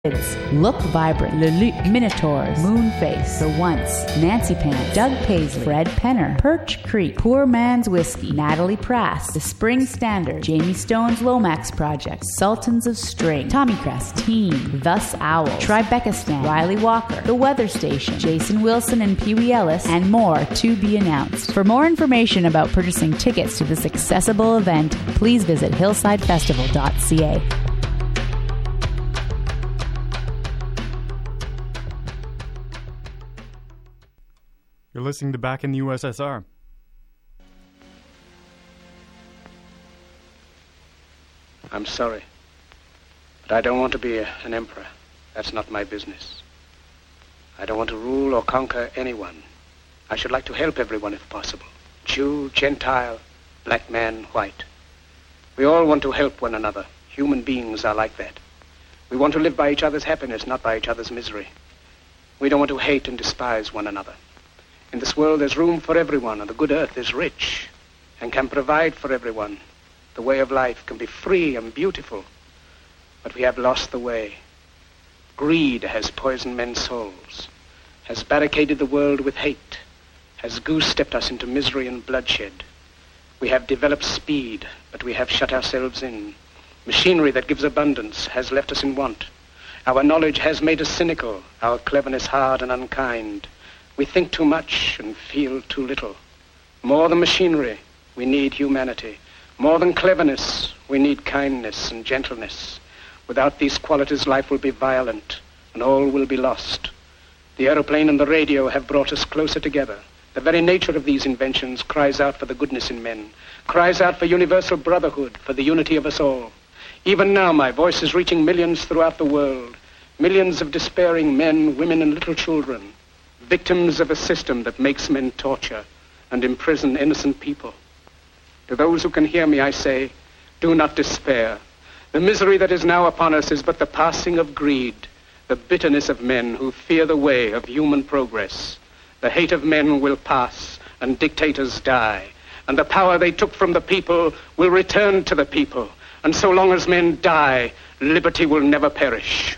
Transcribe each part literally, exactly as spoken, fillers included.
Look Vibrant, Lelouch, Minotaurs, Moonface, The Once, Nancy Pants, Doug Paisley, Fred Penner, Perch Creek, Poor Man's Whiskey, Natalie Prass, The Spring Standard, Jamie Stone's Lomax Project, Sultans of String, Tommy Crest, Teen, Thus Owl, Tribeca Stand, Riley Walker, The Weather Station, Jason Wilson and Pee Wee Ellis, and more to be announced. For more information about purchasing tickets to this accessible event, please visit hillside festival dot c a. You're listening to Back in the U S S R. I'm sorry, but I don't want to be a, an emperor. That's not my business. I don't want to rule or conquer anyone. I should like to help everyone if possible. Jew, Gentile, black man, white. We all want to help one another. Human beings are like that. We want to live by each other's happiness, not by each other's misery. We don't want to hate and despise one another. In this world, there's room for everyone, and the good earth is rich and can provide for everyone. The way of life can be free and beautiful, but we have lost the way. Greed has poisoned men's souls, has barricaded the world with hate, has goose-stepped us into misery and bloodshed. We have developed speed, but we have shut ourselves in. Machinery that gives abundance has left us in want. Our knowledge has made us cynical, our cleverness hard and unkind. We think too much and feel too little. More than machinery, we need humanity. More than cleverness, we need kindness and gentleness. Without these qualities, life will be violent and all will be lost. The aeroplane and the radio have brought us closer together. The very nature of these inventions cries out for the goodness in men, cries out for universal brotherhood, for the unity of us all. Even now, my voice is reaching millions throughout the world, millions of despairing men, women, and little children, victims of a system that makes men torture and imprison innocent people. To those who can hear me, I say, do not despair. The misery that is now upon us is but the passing of greed, the bitterness of men who fear the way of human progress. The hate of men will pass and dictators die, and the power they took from the people will return to the people. And so long as men die, liberty will never perish.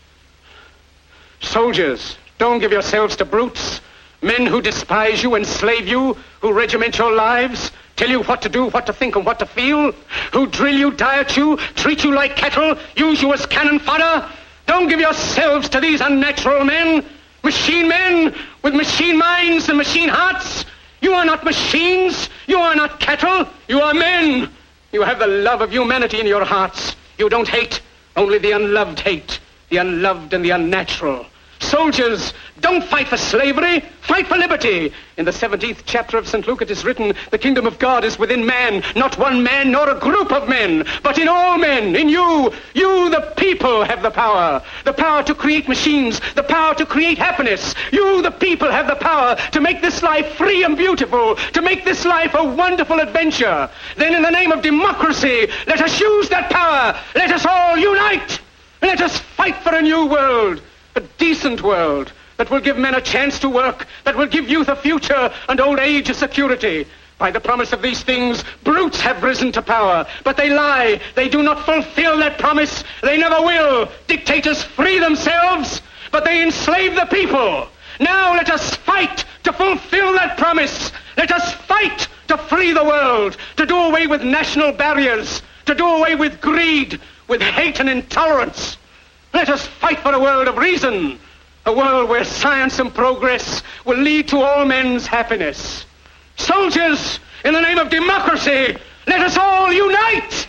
Soldiers, don't give yourselves to brutes, men who despise you, enslave you, who regiment your lives, tell you what to do, what to think, and what to feel, who drill you, diet you, treat you like cattle, use you as cannon fodder. Don't give yourselves to these unnatural men, machine men with machine minds and machine hearts. You are not machines, you are not cattle, you are men. You have the love of humanity in your hearts. You don't hate, only the unloved hate, the unloved and the unnatural. Soldiers, don't fight for slavery, fight for liberty. In the seventeenth chapter of Saint Luke it is written, the kingdom of God is within man, not one man nor a group of men, but in all men, in you. You, the people, have the power. The power to create machines, the power to create happiness. You, the people, have the power to make this life free and beautiful, to make this life a wonderful adventure. Then in the name of democracy, let us use that power. Let us all unite. Let us fight for a new world. A decent world that will give men a chance to work, that will give youth a future and old age a security. By the promise of these things, brutes have risen to power, but they lie. They do not fulfill that promise. They never will. Dictators free themselves, but they enslave the people. Now let us fight to fulfill that promise. Let us fight to free the world, to do away with national barriers, to do away with greed, with hate and intolerance. Let us fight for a world of reason, a world where science and progress will lead to all men's happiness. Soldiers, in the name of democracy, let us all unite!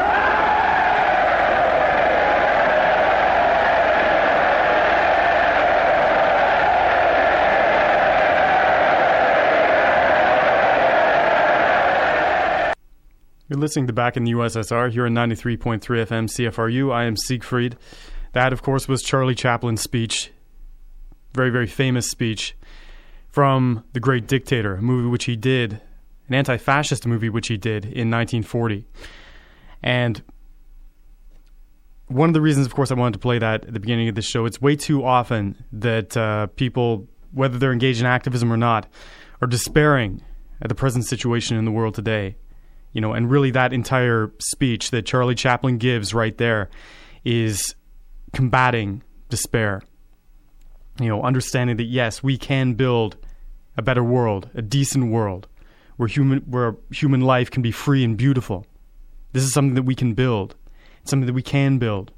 You're listening to Back in the U S S R here on ninety-three point three F M C F R U. I am Siegfried. That, of course, was Charlie Chaplin's speech. Very, very famous speech from The Great Dictator, a movie which he did, an anti-fascist movie which he did in nineteen forty. And one of the reasons, of course, I wanted to play that at the beginning of the show, it's way too often that uh, people, whether they're engaged in activism or not, are despairing at the present situation in the world today. You know, and really that entire speech that Charlie Chaplin gives right there is combating despair. You know, understanding that yes, we can build a better world, a decent world, where human where human life can be free and beautiful. This is something that we can build. It's something that we can build.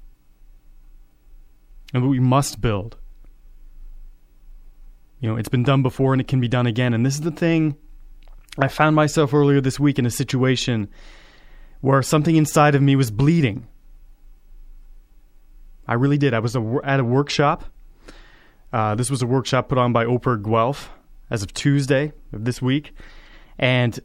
And what we must build. You know, it's been done before and it can be done again. And this is the thing, I found myself earlier this week in a situation where something inside of me was bleeding. I really did. I was a, at a workshop. Uh, this was a workshop put on by Oprah Guelph as of Tuesday of this week. And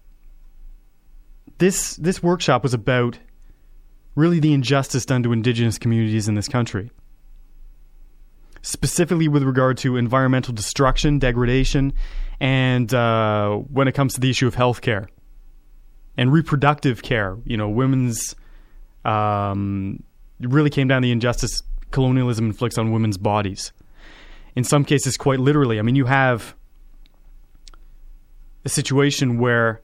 this this workshop was about really the injustice done to Indigenous communities in this country. Specifically with regard to environmental destruction, degradation, and uh, when it comes to the issue of healthcare and reproductive care. You know, women's... Um, it really came down to the injustice colonialism inflicts on women's bodies. In some cases, quite literally. I mean, you have a situation where,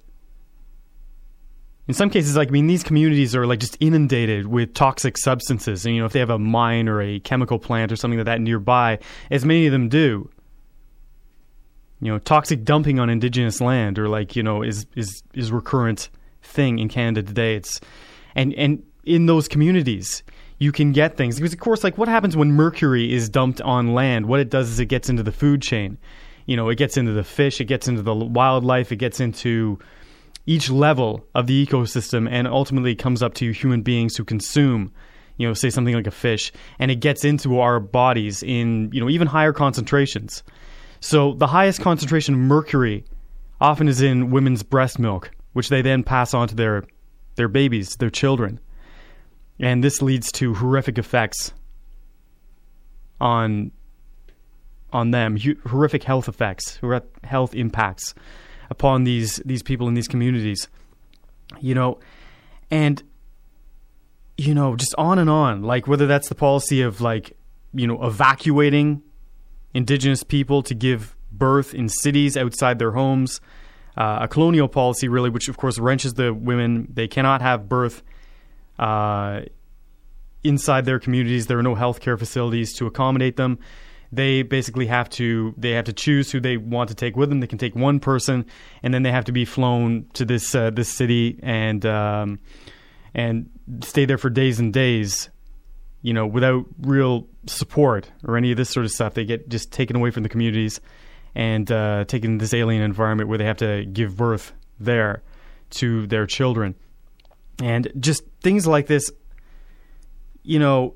in some cases, like, I mean, these communities are like just inundated with toxic substances. And, you know, if they have a mine or a chemical plant or something like that nearby, as many of them do, you know, toxic dumping on Indigenous land or like, you know, is, is, is a recurrent thing in Canada today. It's, and, and in those communities, you can get things. Because, of course, like, what happens when mercury is dumped on land? What it does is it gets into the food chain. You know, it gets into the fish, it gets into the wildlife, it gets into each level of the ecosystem, and ultimately comes up to human beings who consume, you know, say something like a fish, and it gets into our bodies in, you know, even higher concentrations. So the highest concentration of mercury often is in women's breast milk, which they then pass on to their their babies, their children. And this leads to horrific effects on on them, horrific health effects, health impacts upon these these people in these communities. You know, and you know, just on and on. Like, whether that's the policy of, like, you know, evacuating Indigenous people to give birth in cities outside their homes, uh, a colonial policy really, which of course wrenches the women. They cannot have birth Uh, inside their communities. There are no healthcare facilities to accommodate them. They basically have to they have to choose who they want to take with them. They can take one person, and then they have to be flown to this uh, this city and um, and stay there for days and days, you know, without real support or any of this sort of stuff. They get just taken away from the communities and uh, taken to this alien environment where they have to give birth there to their children. And just things like this, you know,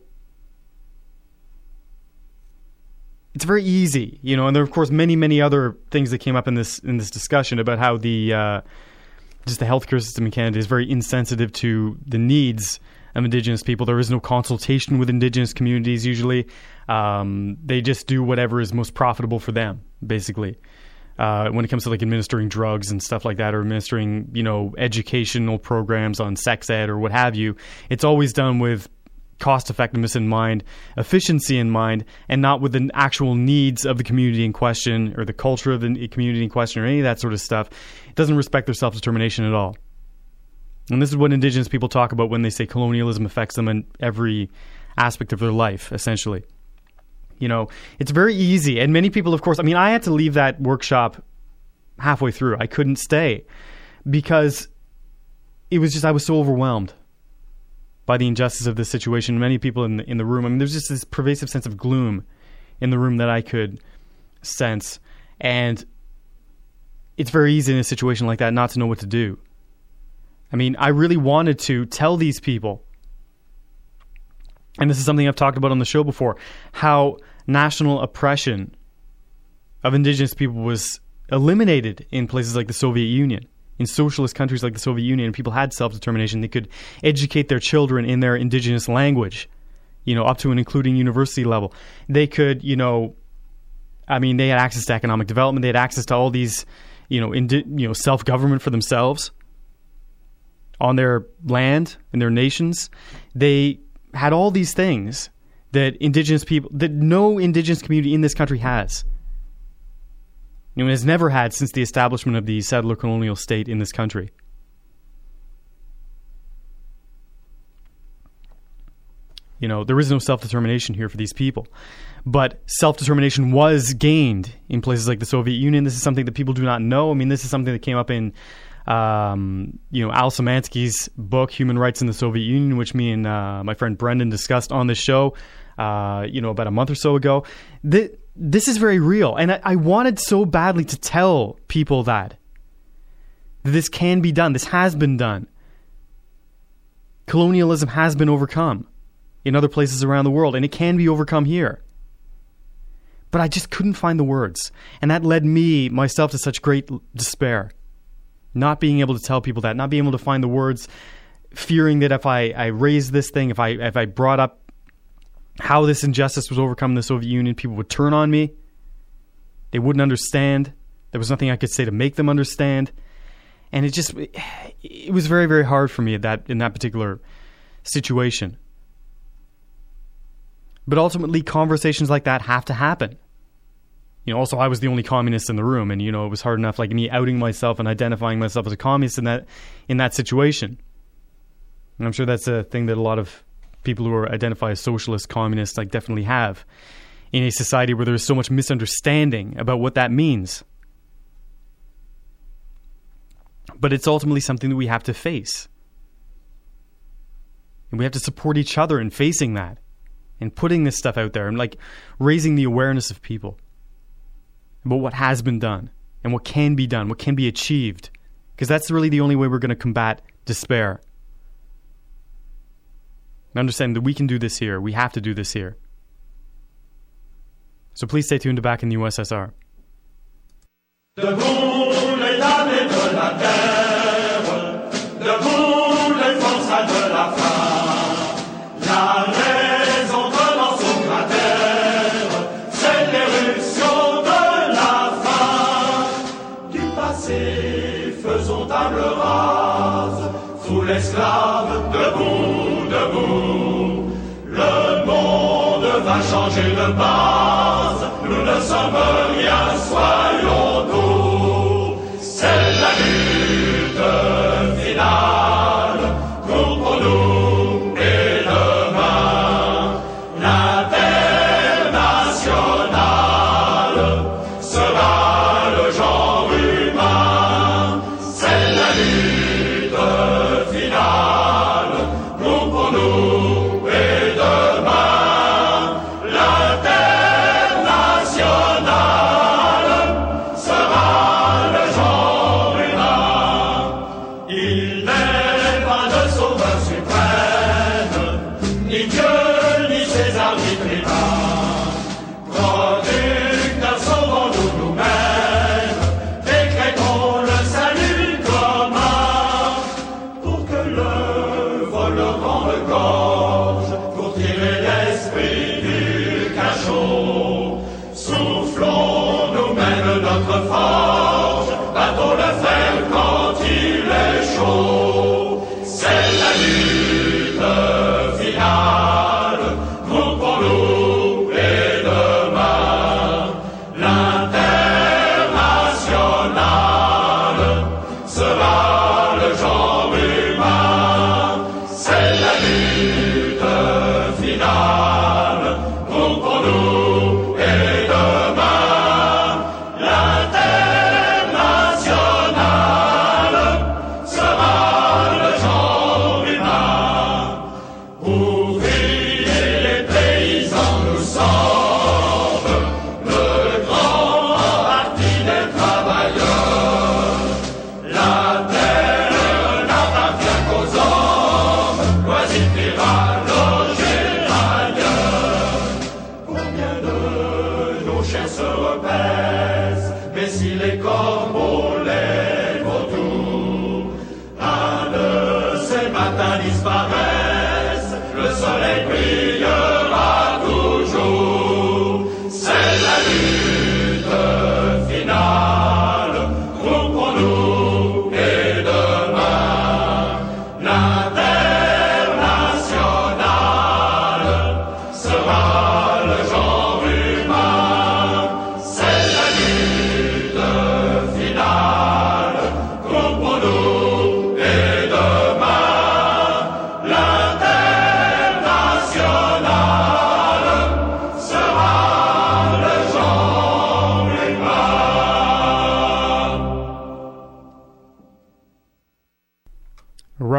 it's very easy, you know, and there are, of course, many, many other things that came up in this in this discussion about how the uh, just the healthcare system in Canada is very insensitive to the needs of Indigenous people. There is no consultation with Indigenous communities usually. Um, they just do whatever is most profitable for them, basically. Uh, when it comes to, like, administering drugs and stuff like that, or administering, you know, educational programs on sex ed or what have you, it's always done with cost effectiveness in mind, efficiency in mind, and not with the actual needs of the community in question or the culture of the community in question or any of that sort of stuff. It doesn't respect their self-determination at all. And this is what Indigenous people talk about when they say colonialism affects them in every aspect of their life, essentially. You know, it's very easy. And many people, of course, I mean, I had to leave that workshop halfway through. I couldn't stay because it was just, I was so overwhelmed by the injustice of this situation. Many people in the, in the room, I mean, there's just this pervasive sense of gloom in the room that I could sense. And it's very easy in a situation like that not to know what to do. I mean, I really wanted to tell these people, and this is something I've talked about on the show before, how national oppression of Indigenous people was eliminated in places like the Soviet Union. In socialist countries like the Soviet Union, people had self-determination. They could educate their children in their Indigenous language, you know, up to and including university level. They could, you know, I mean, they had access to economic development. They had access to all these, you know, indi- you know, self-government for themselves on their land and their nations. They had all these things that Indigenous people, that no Indigenous community in this country has. You know, it has never had since the establishment of the settler colonial state in this country. You know, there is no self-determination here for these people. But self-determination was gained in places like the Soviet Union. This is something that people do not know. I mean, this is something that came up in, um, you know, Al Szymanski's book, Human Rights in the Soviet Union, which me and uh, my friend Brendan discussed on this show, uh, you know, about a month or so ago. This, this is very real. And I, I wanted so badly to tell people that, that this can be done. This has been done. Colonialism has been overcome in other places around the world, and it can be overcome here. But I just couldn't find the words. And that led me, myself, to such great despair. Not being able to tell people that, not being able to find the words, fearing that if I, I raised this thing, if I if I brought up how this injustice was overcome in the Soviet Union, people would turn on me. They wouldn't understand. There was nothing I could say to make them understand. And it just, it was very, very hard for me at that in that particular situation. But ultimately, conversations like that have to happen. You know, also, I was the only communist in the room, and, you know, it was hard enough, like, me outing myself and identifying myself as a communist in that in that situation. And I'm sure that's a thing that a lot of people who are identify as socialist, communists, like, definitely have in a society where there's so much misunderstanding about what that means. But it's ultimately something that we have to face. And we have to support each other in facing that. And putting this stuff out there and like raising the awareness of people about what has been done and what can be done, what can be achieved. Because that's really the only way we're going to combat despair. And understand that we can do this here. We have to do this here. So please stay tuned to Back in the U S S R. Debout les damnés de la terre, debout les forçats de la femme, la raison commence au cratère, c'est l'éruption de la fin. Du passé, faisons table rase, sous l'esclave, debout, debout. Le monde va changer de base, nous ne sommes rien, soyons doux. C'est la lutte finale, contre nous et demain. L'internationale sera le genre humain. C'est la lutte finale, contre nous et demain. L'internationale sera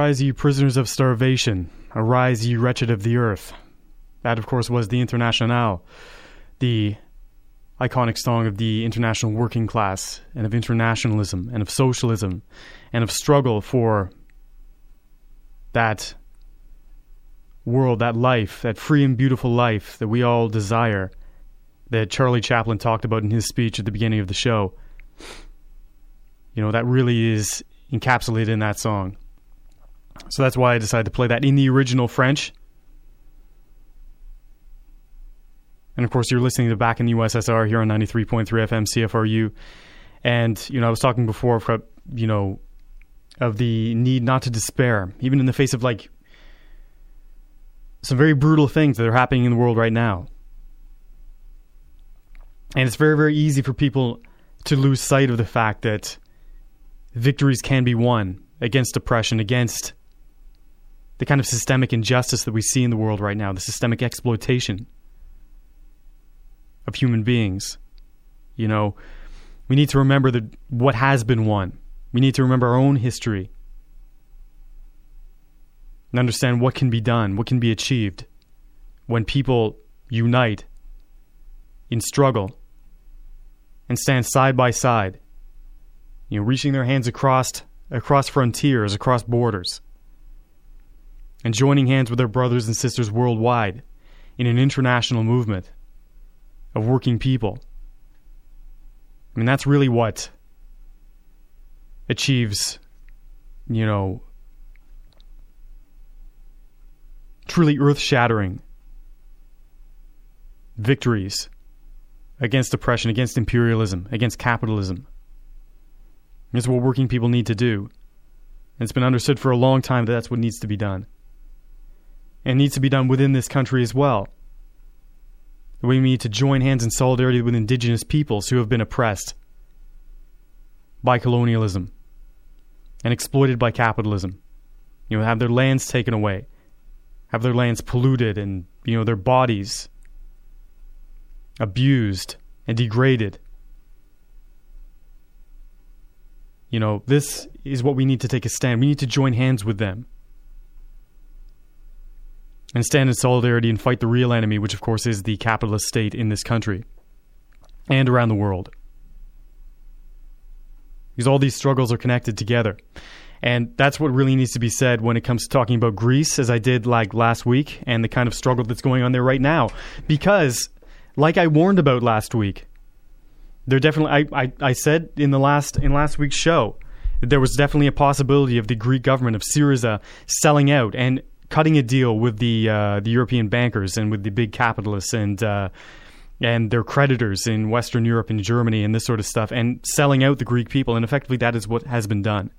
Arise, ye prisoners of starvation. Arise, ye wretched of the earth. That, of course, was the Internationale, the iconic song of the international working class, and of internationalism, and of socialism, and of struggle for that world, that life, that free and beautiful life that we all desire, that Charlie Chaplin talked about in his speech at the beginning of the show. You know, that really is encapsulated in that song. So that's why I decided to play that in the original French. And of course, you're listening to Back in the U S S R here on ninety-three point three F M C F R U. And, you know, I was talking before, you know, of the need not to despair, even in the face of, like, some very brutal things that are happening in the world right now. And it's very, very easy for people to lose sight of the fact that victories can be won against oppression, against the kind of systemic injustice that we see in the world right now, the systemic exploitation of human beings. You know, we need to remember that what has been won. We need to remember our own history and understand what can be done, what can be achieved when people unite in struggle and stand side by side, you know, reaching their hands across across frontiers, across borders, and joining hands with their brothers and sisters worldwide in an international movement of working people. I mean, that's really what achieves, you know, truly earth-shattering victories against oppression, against imperialism, against capitalism. This is what working people need to do. And it's been understood for a long time that that's what needs to be done. And it needs to be done within this country as well. We need to join hands in solidarity with indigenous peoples who have been oppressed by colonialism and exploited by capitalism. You know, have their lands taken away, have their lands polluted, and, you know, their bodies abused and degraded. You know, this is what we need to take a stand. We need to join hands with them and stand in solidarity and fight the real enemy, which of course is the capitalist state in this country and around the world. Because all these struggles are connected together. And that's what really needs to be said when it comes to talking about Greece, as I did like last week, and the kind of struggle that's going on there right now. Because, like I warned about last week, there definitely I, I, I said in the last in last week's show that there was definitely a possibility of the Greek government of Syriza selling out and cutting a deal with the uh, the European bankers and with the big capitalists and uh, and their creditors in Western Europe and Germany and this sort of stuff, and selling out the Greek people. And effectively that is what has been done.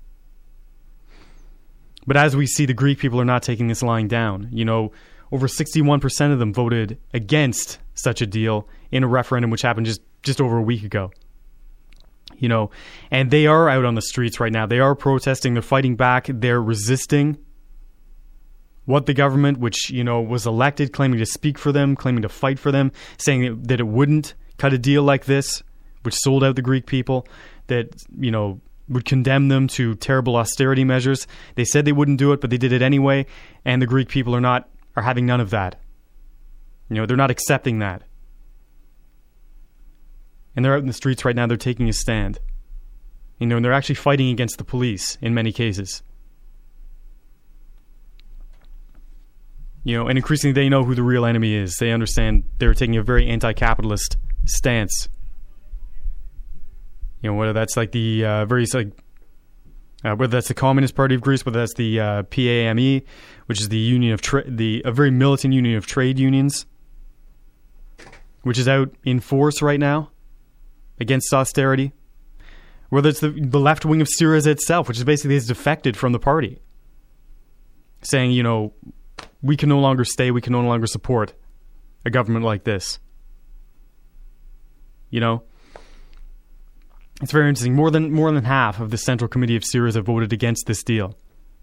But as we see, the Greek people are not taking this lying down. You know, over sixty-one percent of them voted against such a deal in a referendum which happened just, just over a week ago. You know, and they are out on the streets right now. They are protesting. They're fighting back. They're resisting what the government, which, you know, was elected, claiming to speak for them, claiming to fight for them, saying that, that it wouldn't cut a deal like this, which sold out the Greek people, that, you know, would condemn them to terrible austerity measures. They said they wouldn't do it, but they did it anyway, and the Greek people are not are having none of that. You know, they're not accepting that. And they're out in the streets right now, they're taking a stand. You know, and they're actually fighting against the police in many cases. You know, and increasingly they know who the real enemy is. They understand they're taking a very anti-capitalist stance. You know, whether that's like the uh, very like, uh, whether that's the Communist Party of Greece, whether that's the uh, P A M E, which is the union of tra- the a very militant union of trade unions, which is out in force right now against austerity. Whether it's the, the left wing of Syriza itself, which is basically has defected from the party, saying, you know, we can no longer stay, we can no longer support a government like this. You know, it's very interesting. More than more than half of the Central Committee of Syriza voted against this deal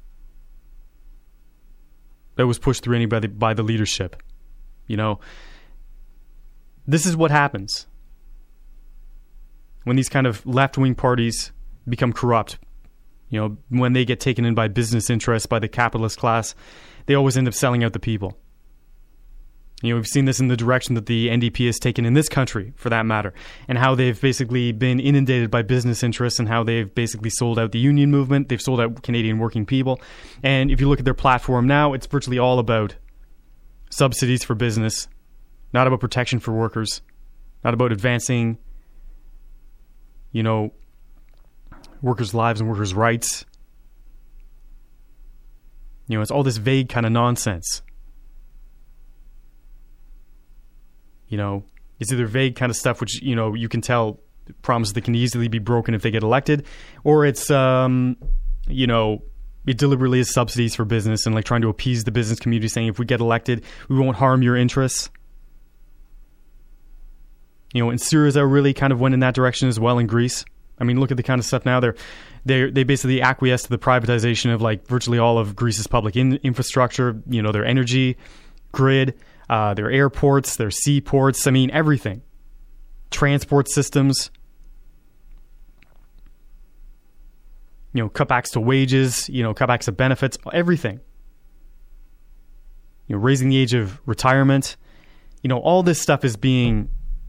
that was pushed through anybody by the leadership. You know, this is what happens when these kind of left-wing parties become corrupt. You know, when they get taken in by business interests, by the capitalist class, they always end up selling out the people. You know, we've seen this in the direction that the N D P has taken in this country, for that matter, and how they've basically been inundated by business interests and how they've basically sold out the union movement. They've sold out Canadian working people. And if you look at their platform now, it's virtually all about subsidies for business, not about protection for workers, not about advancing, you know, workers' lives and workers' rights. You know, it's all this vague kind of nonsense. You know, it's either vague kind of stuff which, you know, you can tell promises that can easily be broken if they get elected, or it's, um, you know, it deliberately is subsidies for business and like trying to appease the business community, saying if we get elected, we won't harm your interests. You know, and Syriza really kind of went in that direction as well in Greece. I mean, look at the kind of stuff now. They're, they they basically acquiesce to the privatization of like virtually all of Greece's public in, infrastructure, you know, their energy grid, uh, their airports, their seaports. I mean, everything. Transport systems. You know, cutbacks to wages, you know, cutbacks to benefits, everything. You know, raising the age of retirement. You know, all this stuff is being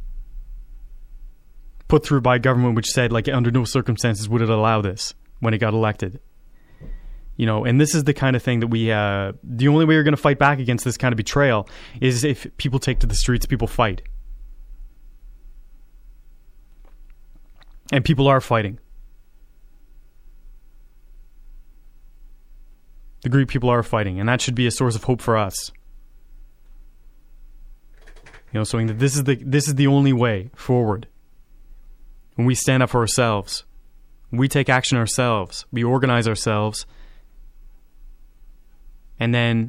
put through by a government which said, like, under no circumstances would it allow this when it got elected. You know, and this is the kind of thing that we, uh, the only way you're going to fight back against this kind of betrayal is if people take to the streets, people fight. And people are fighting. The Greek people are fighting, and that should be a source of hope for us. You know, so that this is the this is the only way forward. When we stand up for ourselves, when we take action ourselves, we organize ourselves, and then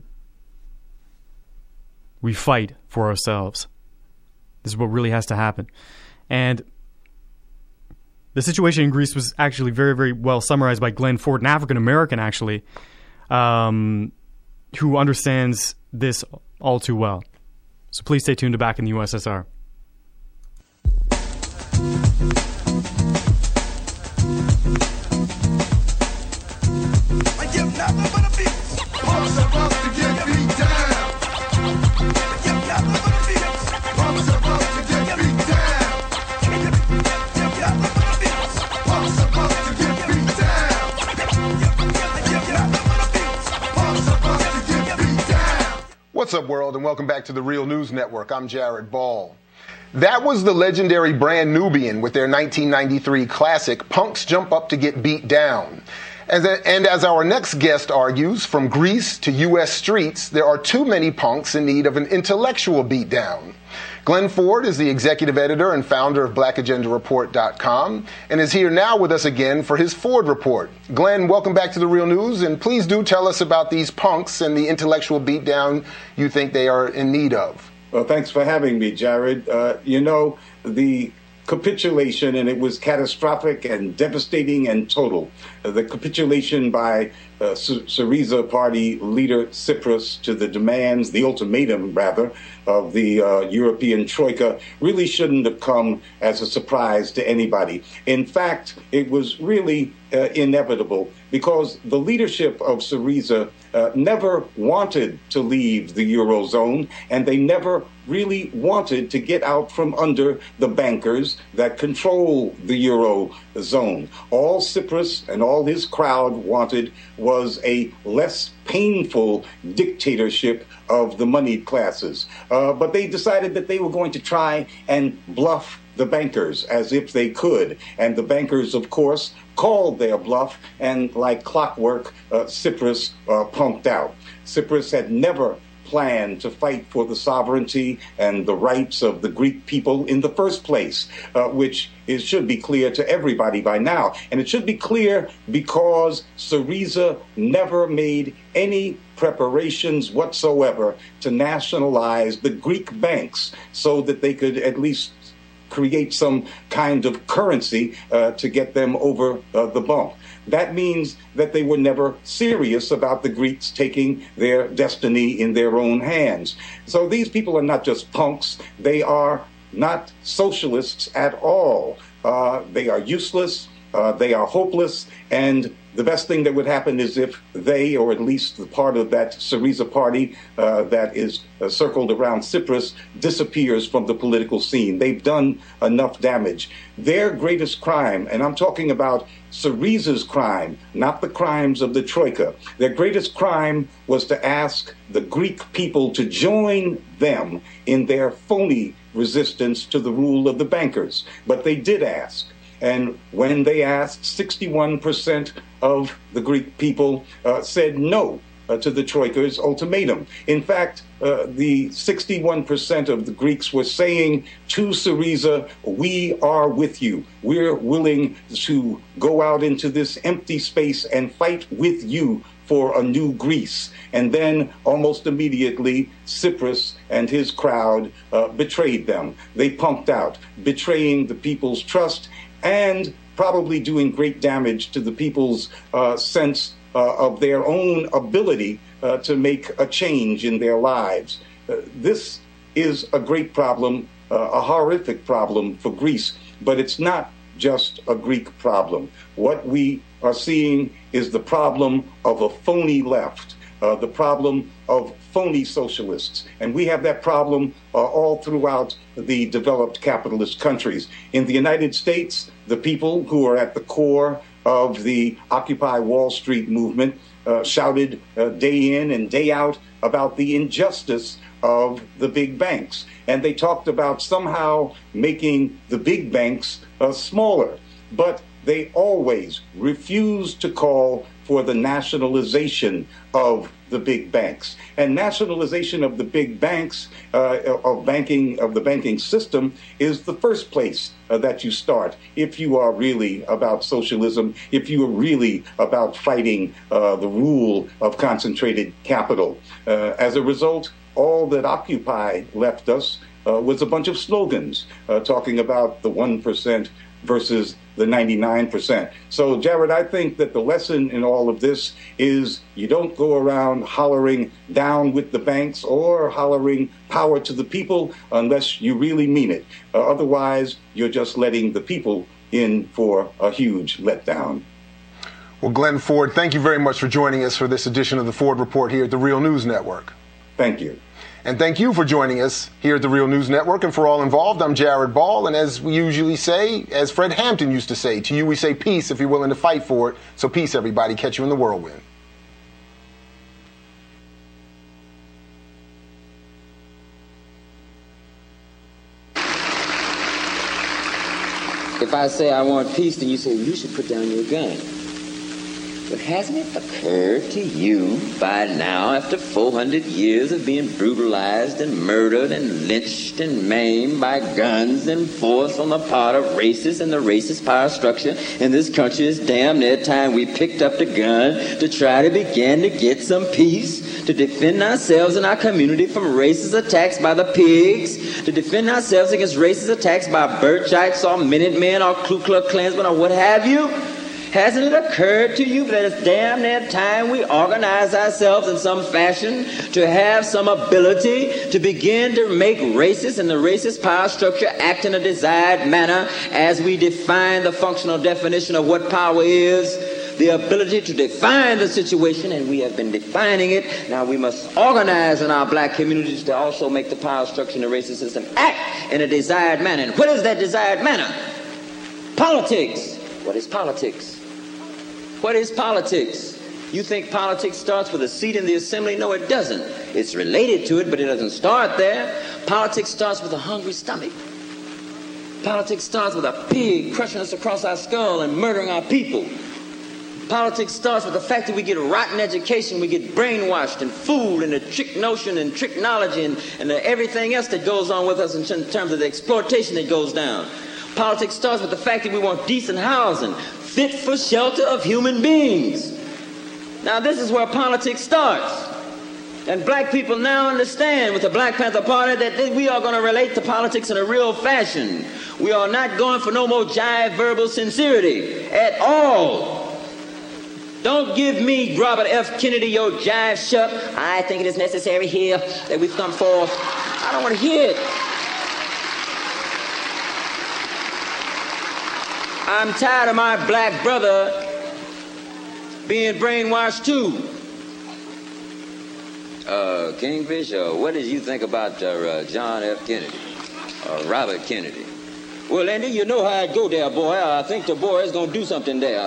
we fight for ourselves. This is what really has to happen. And the situation in Greece was actually very, very well summarized by Glenn Ford, an African American, actually, um, who understands this all too well. So please stay tuned to Back in the U S S R. What's up, world, and welcome back to the Real News Network. I'm Jared Ball. That was the legendary Brand Nubian with their nineteen ninety-three classic, Punks Jump Up to Get Beat Down. And, the, and as our next guest argues, from Greece to U S streets, there are too many punks in need of an intellectual beatdown. Glenn Ford is the executive editor and founder of black agenda report dot com and is here now with us again for his Ford Report. Glenn, welcome back to the Real News, and please do tell us about these punks and the intellectual beatdown you think they are in need of. Well, thanks for having me, Jared. Uh, you know, the capitulation, and it was catastrophic and devastating and total. Uh, the capitulation by uh, Syriza party leader Tsipras to the demands, the ultimatum, rather, of the uh, European Troika really shouldn't have come as a surprise to anybody. In fact, it was really uh, inevitable because the leadership of Syriza uh, never wanted to leave the Eurozone, and they never really wanted to get out from under the bankers that control the Eurozone. All Tsipras and all his crowd wanted was a less painful dictatorship of the moneyed classes. Uh, but they decided that they were going to try and bluff the bankers as if they could. And the bankers, of course, called their bluff, and like clockwork, uh, Tsipras uh, pumped out. Tsipras had never planned to fight for the sovereignty and the rights of the Greek people in the first place, uh, which is, should be clear to everybody by now. And it should be clear because Syriza never made any preparations whatsoever to nationalize the Greek banks so that they could at least create some kind of currency uh, to get them over uh, the bump. That means that they were never serious about the Greeks taking their destiny in their own hands. So these people are not just punks. They are not socialists at all. Uh, they are useless. Uh, they are hopeless. And the best thing that would happen is if they, or at least the part of that Syriza party uh, that is uh, circled around Cyprus, disappears from the political scene. They've done enough damage. Their greatest crime, and I'm talking about Syriza's crime, not the crimes of the Troika. Their greatest crime was to ask the Greek people to join them in their phony resistance to the rule of the bankers. But they did ask. And when they asked, sixty-one percent of the Greek people uh, said no uh, to the Troika's ultimatum. In fact, uh, the sixty-one percent of the Greeks were saying to Syriza, we are with you. We're willing to go out into this empty space and fight with you for a new Greece. And then almost immediately, Cyprus and his crowd uh, betrayed them. They punked out, betraying the people's trust and probably doing great damage to the people's uh, sense uh, of their own ability uh, to make a change in their lives. Uh, this is a great problem, uh, a horrific problem for Greece, but it's not just a Greek problem. What we are seeing is the problem of a phony left, uh, the problem of phony socialists. And we have that problem uh, all throughout the developed capitalist countries. In the United States, the people who are at the core of the Occupy Wall Street movement uh, shouted uh, day in and day out about the injustice of the big banks. And they talked about somehow making the big banks uh, smaller. But they always refused to call for the nationalization of the big banks. And nationalization of the big banks, uh, of banking, of the banking system, is the first place uh, that you start if you are really about socialism, if you are really about fighting uh, the rule of concentrated capital. Uh, as a result, all that Occupy left us uh, was a bunch of slogans uh, talking about the one percent versus the ninety-nine percent. So, Jared, I think that the lesson in all of this is you don't go around hollering down with the banks or hollering power to the people unless you really mean it. Uh, otherwise, you're just letting the people in for a huge letdown. Well, Glenn Ford, thank you very much for joining us for this edition of the Ford Report here at the Real News Network. Thank you. And thank you for joining us here at the Real News Network. And for all involved, I'm Jared Ball. And as we usually say, as Fred Hampton used to say, to you we say peace if you're willing to fight for it. So peace, everybody. Catch you in the whirlwind. If I say I want peace, then you say, well, you should put down your gun. But hasn't it occurred to you by now, after four hundred years of being brutalized and murdered and lynched and maimed by guns and force on the part of racists and the racist power structure in this country, it's damn near time we picked up the gun to try to begin to get some peace, to defend ourselves and our community from racist attacks by the pigs, to defend ourselves against racist attacks by Birchites or Minutemen or Ku Klux Klansmen or what have you? Hasn't it occurred to you that it's damn near time we organize ourselves in some fashion to have some ability to begin to make racist and the racist power structure act in a desired manner as we define the functional definition of what power is? The ability to define the situation, and we have been defining it. Now we must organize in our black communities to also make the power structure and the racist system act in a desired manner. And what is that desired manner? Politics. What is politics? What is politics? You think politics starts with a seat in the assembly? No, it doesn't. It's related to it, but it doesn't start there. Politics starts with a hungry stomach. Politics starts with a pig crushing us across our skull and murdering our people. Politics starts with the fact that we get rotten education, we get brainwashed and fooled and the trick notion and trick knowledge and, and the everything else that goes on with us in terms of the exploitation that goes down. Politics starts with the fact that we want decent housing, fit for shelter of human beings. Now this is where politics starts. And black people now understand with the Black Panther Party that we are going to relate to politics in a real fashion. We are not going for no more jive verbal sincerity at all. Don't give me, Robert F. Kennedy, your jive shut. I think it is necessary here that we come forth. I don't want to hear it. I'm tired of my black brother being brainwashed too. Uh, Kingfish, uh, what did you think about uh, uh, John F. Kennedy, uh, Robert Kennedy? Well, Andy, you know how it go there, boy. I think the boy is going to do something there.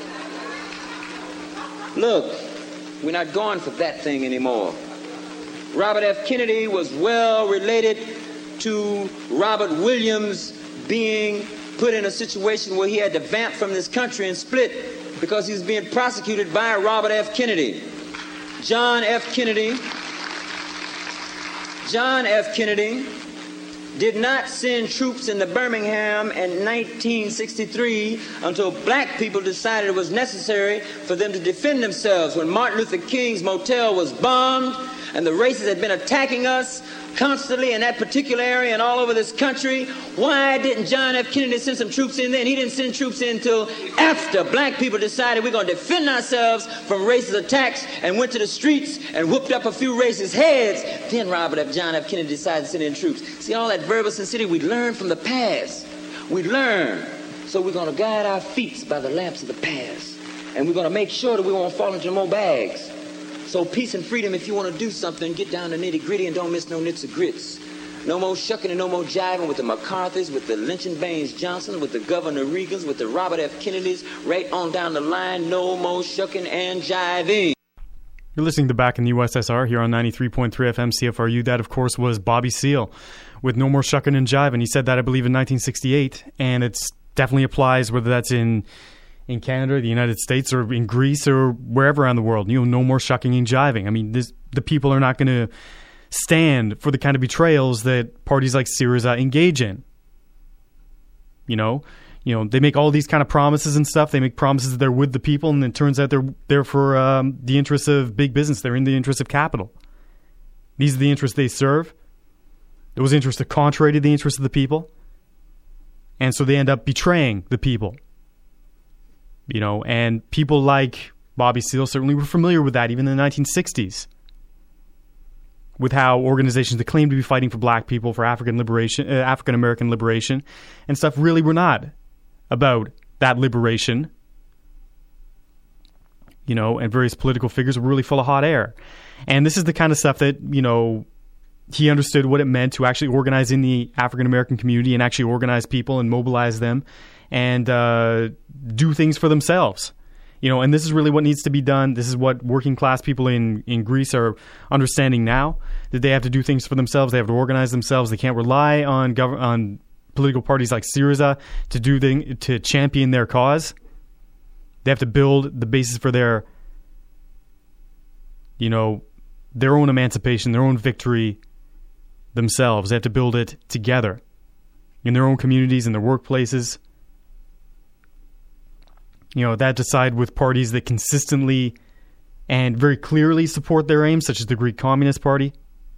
Look, we're not going for that thing anymore. Robert F. Kennedy was well related to Robert Williams being put in a situation where he had to vamp from this country and split because he was being prosecuted by Robert F. Kennedy. John F. Kennedy, John F. Kennedy did not send troops into Birmingham in nineteen sixty-three until black people decided it was necessary for them to defend themselves when Martin Luther King's motel was bombed and the racists had been attacking us constantly in that particular area and all over this country. Why didn't John F. Kennedy send some troops in there? And he didn't send troops in until after black people decided we're going to defend ourselves from racist attacks and went to the streets and whooped up a few racist heads. Then Robert F. John F. Kennedy decided to send in troops. See, all that verbal sincerity, we learn from the past. We learn. So we're going to guide our feet by the lamps of the past. And we're going to make sure that we won't fall into more bags. So peace and freedom, if you want to do something, get down to nitty gritty and don't miss no nits or grits. No more shucking and no more jiving with the McCarthys, with the Lynch and Baines Johnson, with the Governor Regans, with the Robert F. Kennedys, right on down the line. No more shucking and jiving. You're listening to Back in the U S S R here on ninety-three point three F M C F R U. That, of course, was Bobby Seale with No More Shucking and Jiving. He said that, I believe, in nineteen sixty-eight, and it definitely applies whether that's in... in Canada, the United States, or in Greece, or wherever around the world. You know, no more shucking and jiving. I mean, this, the people are not going to stand for the kind of betrayals that parties like Syriza engage in. You know, you know, they make all these kind of promises and stuff. They make promises that they're with the people, and it turns out they're there for um, the interests of big business. They're in the interest of capital. These are the interests they serve. Those interests are contrary to the interests of the people, and so they end up betraying the people. You know, and people like Bobby Seale certainly were familiar with that even in the nineteen sixties, with how organizations that claimed to be fighting for black people, for African liberation, uh, African American liberation and stuff really were not about that liberation. You know, and various political figures were really full of hot air. And this is the kind of stuff that, you know, he understood what it meant to actually organize in the African American community and actually organize people and mobilize them and uh, do things for themselves. You know, and this is really what needs to be done. This is what working class people in, in Greece are understanding now, that they have to do things for themselves. They have to organize themselves. They can't rely on gov- on political parties like Syriza to do the, to champion their cause. They have to build the basis for their, you know, their own emancipation, their own victory themselves. They have to build it together in their own communities, in their workplaces. You know, that decide with parties that consistently and very clearly support their aims, such as the Greek Communist Party.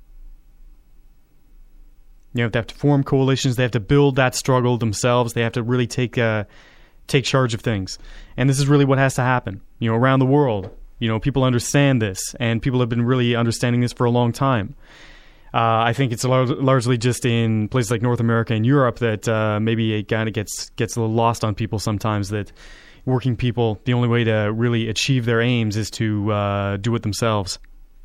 You know, they have to form coalitions. They have to build that struggle themselves. They have to really take uh, take charge of things. And this is really what has to happen, you know, around the world. You know, people understand this, and people have been really understanding this for a long time. Uh, I think it's lar- largely just in places like North America and Europe that uh, maybe it kind of gets gets a little lost on people sometimes, that working people, the only way to really achieve their aims is to uh, do it themselves.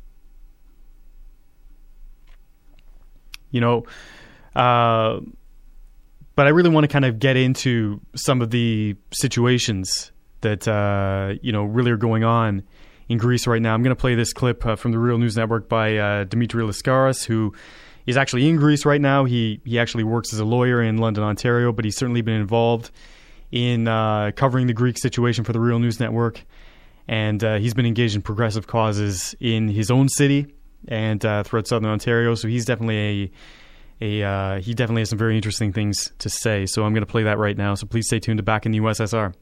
You know, uh, but I really want to kind of get into some of the situations that, uh, you know, really are going on in Greece right now. I'm going to play this clip uh, from the Real News Network by uh, Dimitri Laskaris, who is actually in Greece right now. He, he actually works as a lawyer in London, Ontario, but he's certainly been involved in uh, covering the Greek situation for the Real News Network, and uh, he's been engaged in progressive causes in his own city and uh, throughout southern Ontario. So he's definitely a, a uh, he definitely has some very interesting things to say. So I'm going to play that right now. So please stay tuned to Back in the U S S R.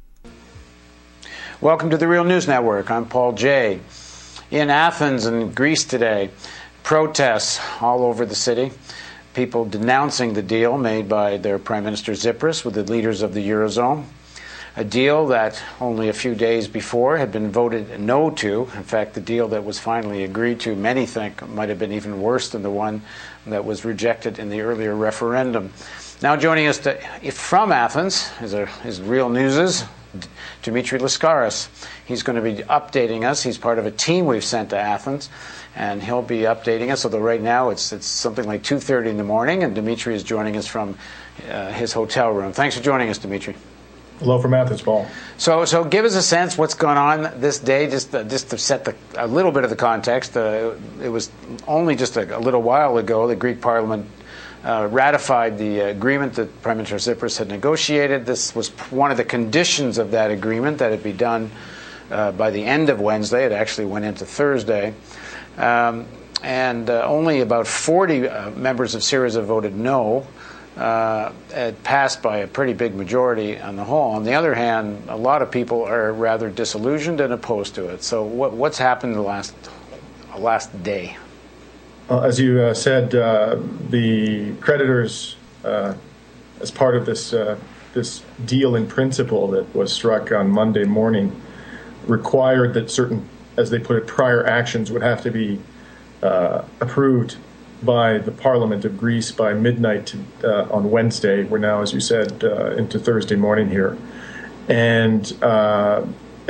Welcome to the Real News Network. I'm Paul Jay. In Athens in Greece today, protests all over the city. People denouncing the deal made by their Prime Minister Tsipras with the leaders of the Eurozone. A deal that only a few days before had been voted no to. In fact, the deal that was finally agreed to, many think might have been even worse than the one that was rejected in the earlier referendum. Now joining us to, from Athens is, our, is Real News's D- Dimitri Lascaris. He's going to be updating us. He's part of a team we've sent to Athens, and he'll be updating us. Although right now it's it's something like two thirty in the morning, and Dimitri is joining us from uh, his hotel room. Thanks for joining us, Dimitri. Hello from Athens, Paul. So, so give us a sense what's going on this day, just uh, just to set the, a little bit of the context. Uh, it was only just a, a little while ago the Greek Parliament uh, ratified the agreement that Prime Minister Tsipras had negotiated. This was one of the conditions of that agreement, that it be done uh, by the end of Wednesday. It actually went into Thursday. Um, and uh, only about forty uh, members of Syriza voted no. Uh, it passed by a pretty big majority on the whole. On the other hand, a lot of people are rather disillusioned and opposed to it. So what, what's happened the last last day? Well, as you uh, said, uh, the creditors, uh, as part of this uh, this deal in principle that was struck on Monday morning, required that certain, as they put it, prior actions would have to be uh, approved by the Parliament of Greece by midnight uh, on Wednesday. We're now, as you said, uh, into Thursday morning here. And uh,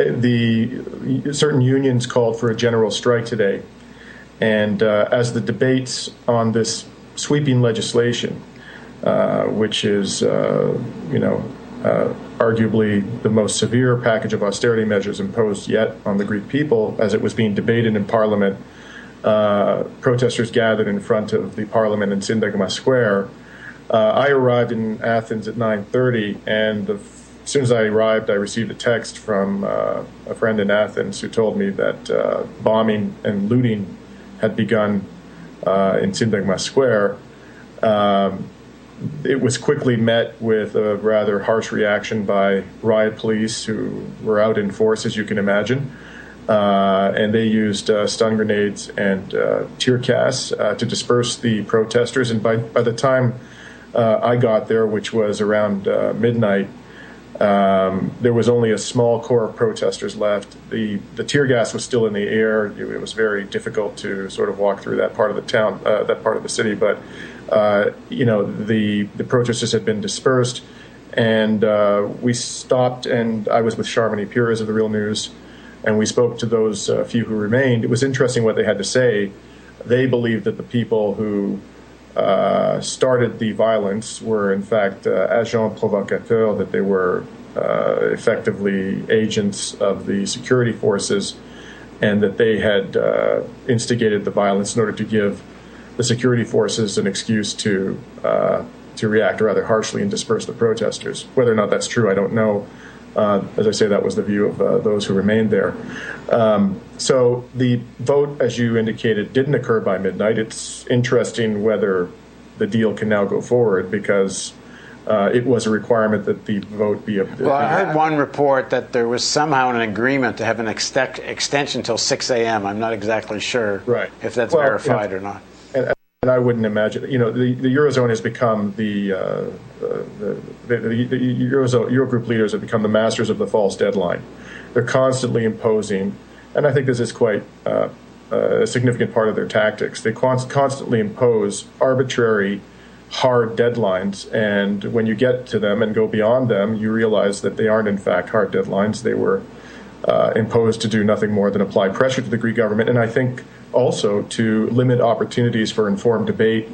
the certain unions called for a general strike today. And uh, as the debates on this sweeping legislation, uh, which is, uh, you know, uh, arguably the most severe package of austerity measures imposed yet on the Greek people, as it was being debated in Parliament, Uh, protesters gathered in front of the parliament in Syntagma Square. Uh, I arrived in Athens at nine thirty, and the, as soon as I arrived, I received a text from uh, a friend in Athens who told me that uh, bombing and looting had begun uh, in Syntagma Square. Um, it was quickly met with a rather harsh reaction by riot police, who were out in force, as you can imagine. Uh, and they used uh, stun grenades and uh, tear gas uh, to disperse the protesters. And by, by the time uh, I got there, which was around uh, midnight, um, there was only a small core of protesters left. The, the tear gas was still in the air. It, it was very difficult to sort of walk through that part of the town, uh, that part of the city. But, uh, you know, the, the protesters had been dispersed. And uh, we stopped, and I was with Sharmini Pires of The Real News, and we spoke to those uh, few who remained. It was interesting what they had to say. They believed that the people who uh, started the violence were, in fact, uh, agents provocateurs, that they were uh, effectively agents of the security forces, and that they had uh, instigated the violence in order to give the security forces an excuse to uh, to react rather harshly and disperse the protesters. Whether or not that's true, I don't know. Uh, as I say, that was the view of uh, those who remained there. Um, so the vote, as you indicated, didn't occur by midnight. It's interesting whether the deal can now go forward, because uh, it was a requirement that the vote be... A, well, I heard one report that there was somehow an agreement to have an ex- extension until six a.m. I'm not exactly sure right. if that's well, verified you know, or not. And, and I wouldn't imagine, you know, the, the Eurozone has become the, uh, uh, the, the, the, the Eurozone, Eurogroup leaders have become the masters of the false deadline. They're constantly imposing, and I think this is quite uh, a significant part of their tactics. They const- constantly impose arbitrary, hard deadlines, and when you get to them and go beyond them, you realize that they aren't in fact hard deadlines. They were uh, imposed to do nothing more than apply pressure to the Greek government, and I think also to limit opportunities for informed debate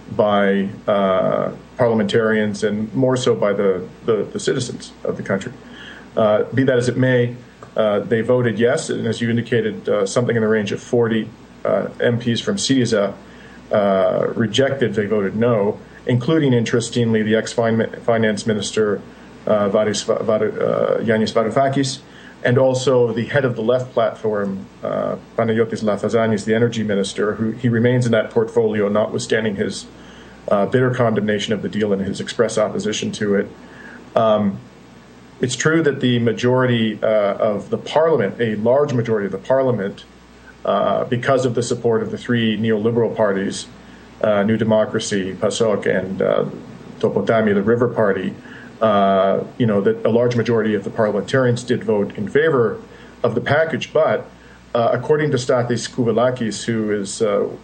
by uh, parliamentarians, and more so by the, the, the citizens of the country. Uh, be that as it may, uh, they voted yes, and as you indicated, uh, something in the range of forty uh, M Ps from Syriza uh, rejected, they voted no, including, interestingly, the ex-finance minister uh, Varis, Var, uh, Yanis Varoufakis, and also the head of the left platform, uh, Panagiotis Lafazanis, the energy minister, who he remains in that portfolio, notwithstanding his uh, bitter condemnation of the deal and his express opposition to it. Um, it's true that the majority uh, of the parliament, a large majority of the parliament, uh, because of the support of the three neoliberal parties, uh, New Democracy, PASOK, and uh, Topotami, the River Party, Uh, you know, that a large majority of the parliamentarians did vote in favor of the package. But uh, according to Stathis Kouvelakis, who is uh,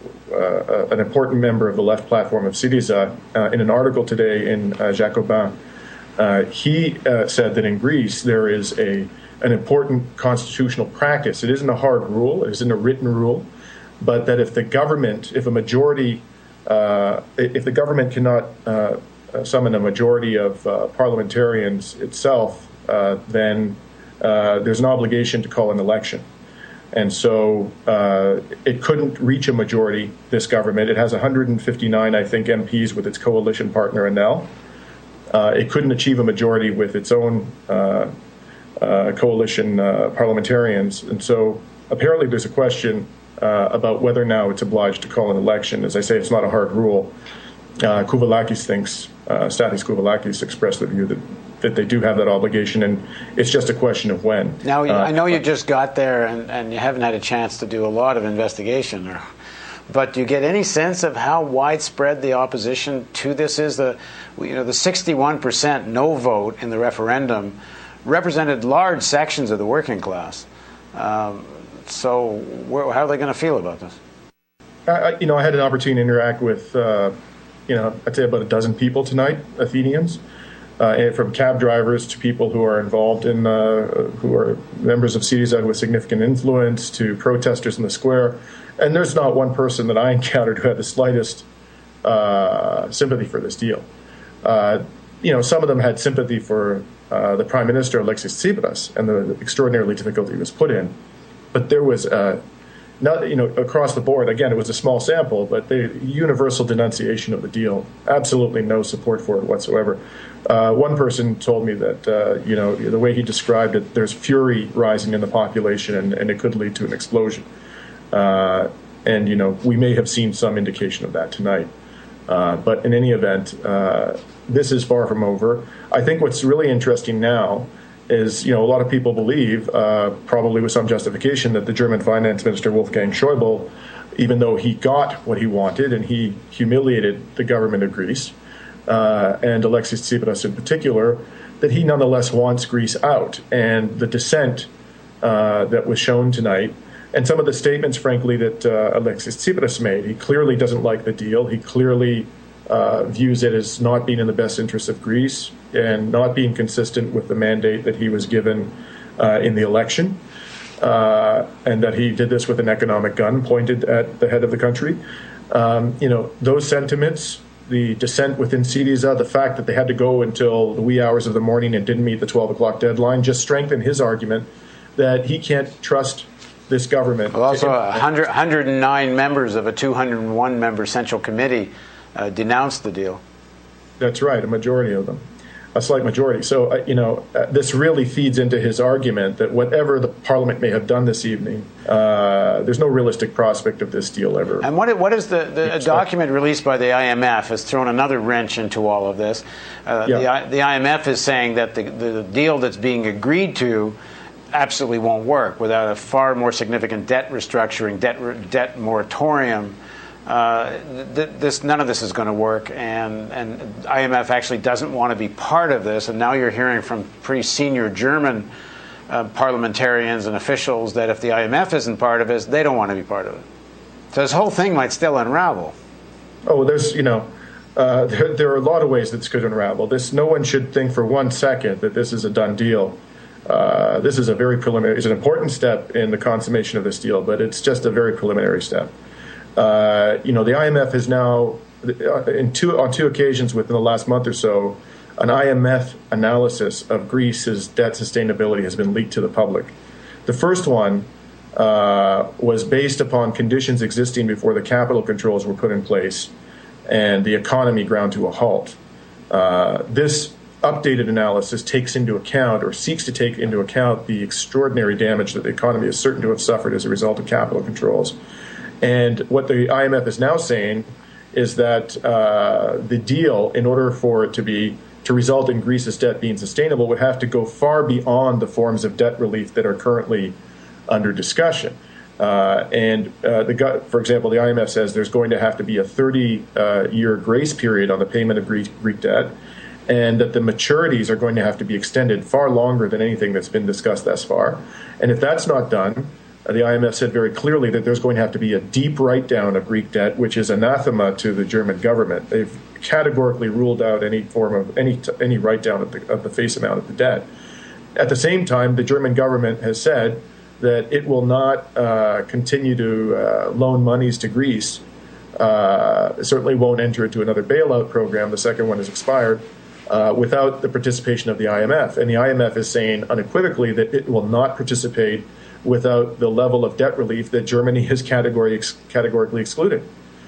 uh, an important member of the left platform of Syriza, uh, in an article today in uh, Jacobin, Uh, he uh, said that in Greece there is a an important constitutional practice. It isn't a hard rule, it isn't a written rule, but that if the government, if a majority, uh, if the government cannot uh, summon a majority of uh, parliamentarians itself, uh, then uh, there's an obligation to call an election. And so uh, it couldn't reach a majority, this government. It has one hundred fifty-nine, I think, M Ps with its coalition partner, Enel. Uh, it couldn't achieve a majority with its own uh, uh, coalition uh, parliamentarians. And so apparently there's a question uh, about whether now it's obliged to call an election. As I say, it's not a hard rule. Uh, Kouvalakis thinks, uh, Stathis Kouvalakis expressed the view that, that they do have that obligation, and it's just a question of when. Now, uh, I know you but, just got there and, and you haven't had a chance to do a lot of investigation, or, but do you get any sense of how widespread the opposition to this is? The, you know, the sixty-one percent no vote in the referendum represented large sections of the working class. Um, so where, how are they going to feel about this? I, you know, I had an opportunity to interact with, uh, you know, I'd say about a dozen people tonight, Athenians, uh, and from cab drivers to people who are involved in, uh, who are members of Syriza with significant influence, to protesters in the square. And there's not one person that I encountered who had the slightest uh, sympathy for this deal. Uh, you know, some of them had sympathy for uh, the Prime Minister, Alexis Tsipras, and the, the extraordinarily difficulty he was put in. But there was, uh, not, you know, across the board, again, it was a small sample, but the universal denunciation of the deal, absolutely no support for it whatsoever. Uh, one person told me that, uh, you know, the way he described it, there's fury rising in the population, and, and it could lead to an explosion. Uh, and, you know, we may have seen some indication of that tonight. Uh, but in any event, uh, this is far from over. I think what's really interesting now is, you know, a lot of people believe, uh, probably with some justification, that the German finance minister, Wolfgang Schäuble, even though he got what he wanted and he humiliated the government of Greece, uh, and Alexis Tsipras in particular, that he nonetheless wants Greece out. And the dissent uh, that was shown tonight, and some of the statements, frankly, that uh, Alexis Tsipras made, he clearly doesn't like the deal. He clearly uh, views it as not being in the best interest of Greece and not being consistent with the mandate that he was given uh, in the election, uh, and that he did this with an economic gun pointed at the head of the country. Um, you know, those sentiments, the dissent within Syriza, the fact that they had to go until the wee hours of the morning and didn't meet the twelve o'clock deadline, just strengthened his argument that he can't trust this government. Well, also, one hundred, one hundred nine members of a two hundred one member Central Committee uh, denounced the deal. That's right, a majority of them, a slight majority. So, uh, you know, uh, this really feeds into his argument that whatever the Parliament may have done this evening, uh, there's no realistic prospect of this deal ever. And what, what is the, the document released by the I M F has thrown another wrench into all of this. Uh, yeah. the, the I M F is saying that the, the deal that's being agreed to absolutely won't work without a far more significant debt restructuring, debt debt moratorium. Uh, th- this none of this is going to work, and and I M F actually doesn't want to be part of this. And now you're hearing from pretty senior German uh, parliamentarians and officials that if the I M F isn't part of this, they don't want to be part of it. So this whole thing might still unravel. Oh, there's you know. Uh, there, there are a lot of ways that this could unravel. This, no one should think for one second that this is a done deal. Uh, this is a very preliminary, it's an important step in the consummation of this deal, but it's just a very preliminary step. Uh, you know, the I M F has now, in two, on two occasions within the last month or so, an I M F analysis of Greece's debt sustainability has been leaked to the public. The first one uh, was based upon conditions existing before the capital controls were put in place and the economy ground to a halt. Uh, this updated analysis takes into account, or seeks to take into account, the extraordinary damage that the economy is certain to have suffered as a result of capital controls. And what the I M F is now saying is that uh, the deal, in order for it to be to result in Greece's debt being sustainable, would have to go far beyond the forms of debt relief that are currently under discussion. Uh, and uh, the, for example, the I M F says there's going to have to be a thirty-year uh, grace period on the payment of Greek, Greek debt, and that the maturities are going to have to be extended far longer than anything that's been discussed thus far. And if that's not done, uh, the I M F said very clearly that there's going to have to be a deep write-down of Greek debt, which is anathema to the German government. They've categorically ruled out any form of any any write down of the, of the face amount of the debt. At the same time, the German government has said that it will not uh, continue to uh, loan monies to Greece. Uh, certainly won't enter into another bailout program. The second one has expired uh, without the participation of the I M F. And the I M F is saying unequivocally that it will not participate without the level of debt relief that Germany has category, ex- categorically excluded.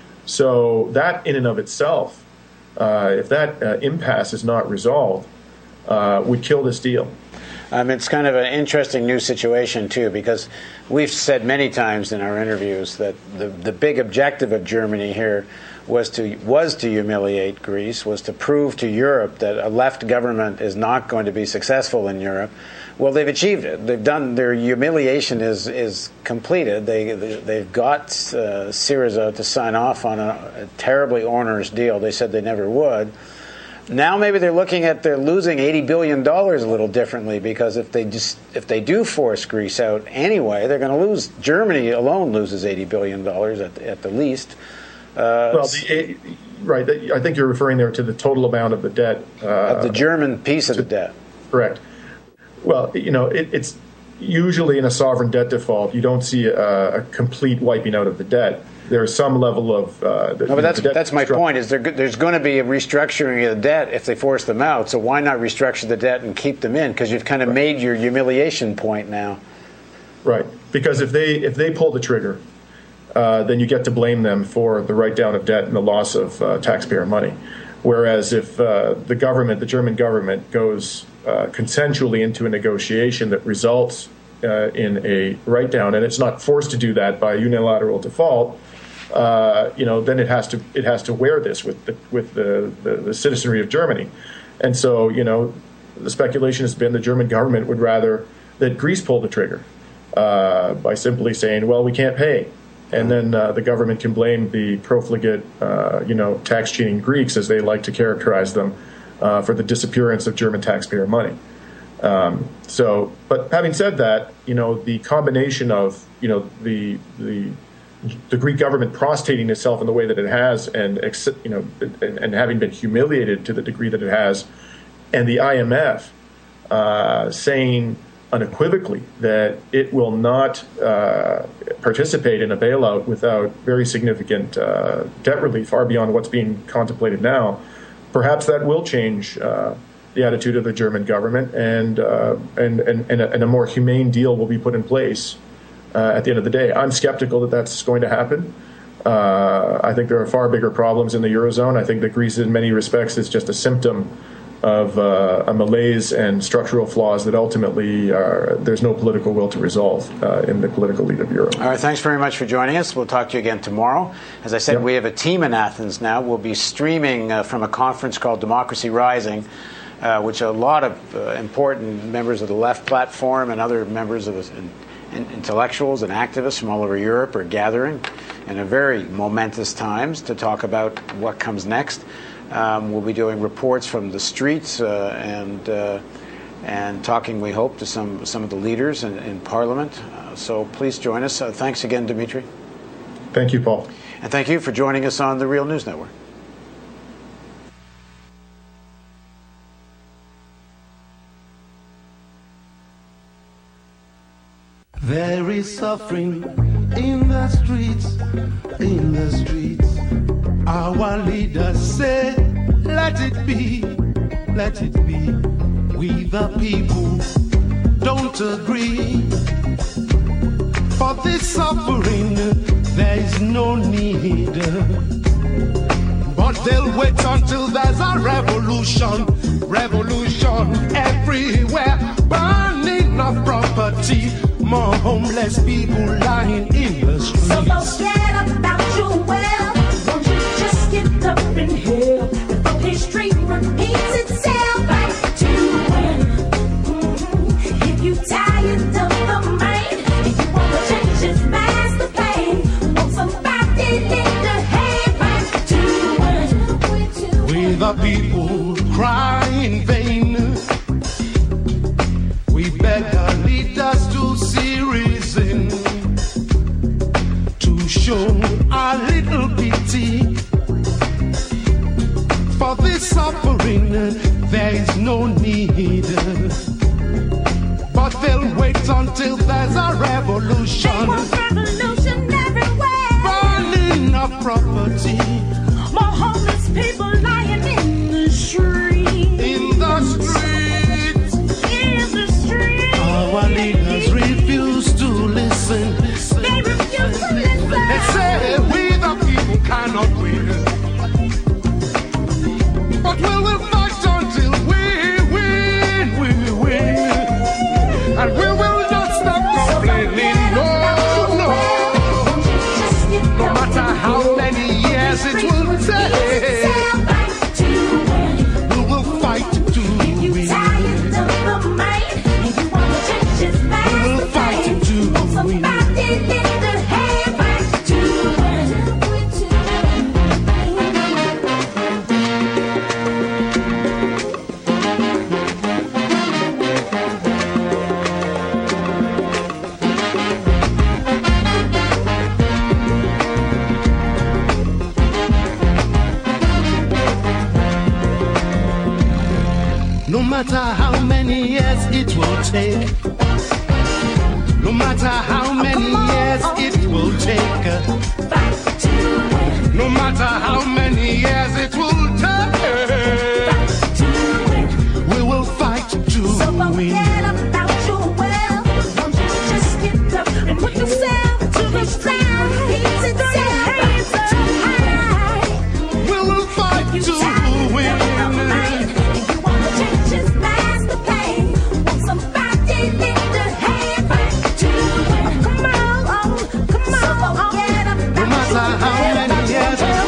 So that in and of itself, uh, if that uh, impasse is not resolved, uh, would kill this deal. Um, it's kind of an interesting new situation, too, because we've said many times in our interviews that the, the big objective of Germany here was to was to humiliate Greece, was to prove to Europe that a left government is not going to be successful in Europe. Well, they've achieved it. They've done their humiliation is is completed. They, they they've got uh, Syriza to sign off on a, a terribly onerous deal. They said they never would. Now maybe they're looking at they're losing eighty billion dollars a little differently, because if they just if they do force Greece out anyway, they're going to lose. Germany alone loses eighty billion dollars at at the least. Uh, well, the, right. I think you're referring there to the total amount of the debt. Uh, of the German piece of the debt. Correct. Well, you know, it, it's usually in a sovereign debt default, you don't see a, a complete wiping out of the debt. There's some level of. Uh, the, no, but that's that's my stru- point. Is there, there's going to be a restructuring of the debt if they force them out. So why not restructure the debt and keep them in? Because you've kind of right. made your humiliation point now. Right. Because if they if they pull the trigger, uh, then you get to blame them for the write down of debt and the loss of uh, taxpayer money. Whereas if uh, the government, the German government, goes uh, consensually into a negotiation that results uh, in a write down, and it's not forced to do that by unilateral default. Uh, you know, then it has to it has to wear this with the with the, the, the citizenry of Germany, and so you know, the speculation has been the German government would rather that Greece pull the trigger uh, by simply saying, well, we can't pay, and then uh, the government can blame the profligate, uh, you know, tax cheating Greeks, as they like to characterize them, uh, for the disappearance of German taxpayer money. Um, so, but having said that, you know, the combination of you know the the the Greek government prostrating itself in the way that it has, and you know, and, and having been humiliated to the degree that it has, and the I M F uh, saying unequivocally that it will not uh, participate in a bailout without very significant uh, debt relief, far beyond what's being contemplated now, perhaps that will change uh, the attitude of the German government, and uh, and and, and, a, and a more humane deal will be put in place. Uh, at the end of the day, I'm skeptical that that's going to happen. Uh, I think there are far bigger problems in the Eurozone. I think that Greece, in many respects, is just a symptom of uh, a malaise and structural flaws that ultimately are, there's no political will to resolve uh, in the political elite of Europe. All right, thanks very much for joining us. We'll talk to you again tomorrow. As I said, yep. we have a team in Athens now. We'll be streaming uh, from a conference called Democracy Rising, uh, which a lot of uh, important members of the left platform and other members of the intellectuals and activists from all over Europe are gathering in a very momentous times to talk about what comes next. Um, we'll be doing reports from the streets uh, and uh, and talking, we hope, to some some of the leaders in, in Parliament. Uh, so please join us. Uh, thanks again, Dimitri. Thank you, Paul. And thank you for joining us on the Real News Network. There is suffering in the streets, in the streets. Our leaders say, let it be, let it be. We the people don't agree. For this suffering, there is no need. But they'll wait until there's a revolution, revolution everywhere. Burning of property, more homeless people lying in the streets. So forget about your wealth. Won't you just get up and help before history repeats itself? Back to when. Mm-hmm. If you tired of the man, if you want to change his master plan, want somebody lend a hand. Back to when. We the people cry in vain. We beg our leaders to see reason, to show a little pity matter how many years it will take, no matter how many years it will take, no matter how many years it will take, we will fight to So win. forget about your well. Won't you just get up and put yourself to the ground? Hands itself too high. We will fight You to tired win. of the fight, and you want to change his master plan. Want somebody lift a hand to win. Come on, come on, so forget about No matter how many years it will